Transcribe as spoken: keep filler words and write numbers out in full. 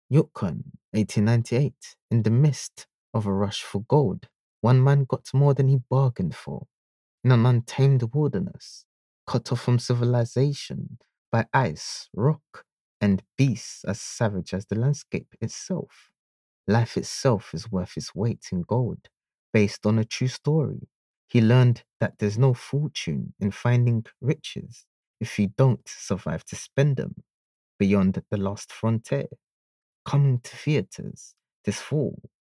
Yukon, eighteen ninety-eight. In the midst of a rush for gold, one man got more than he bargained for. In an untamed wilderness, cut off from civilization by ice, rock, and beasts as savage as the landscape itself. Life itself is worth its weight in gold, based on a true story. He learned that there's no fortune in finding riches if you don't survive to spend them. Beyond the Lost Frontier, coming to theaters this fall.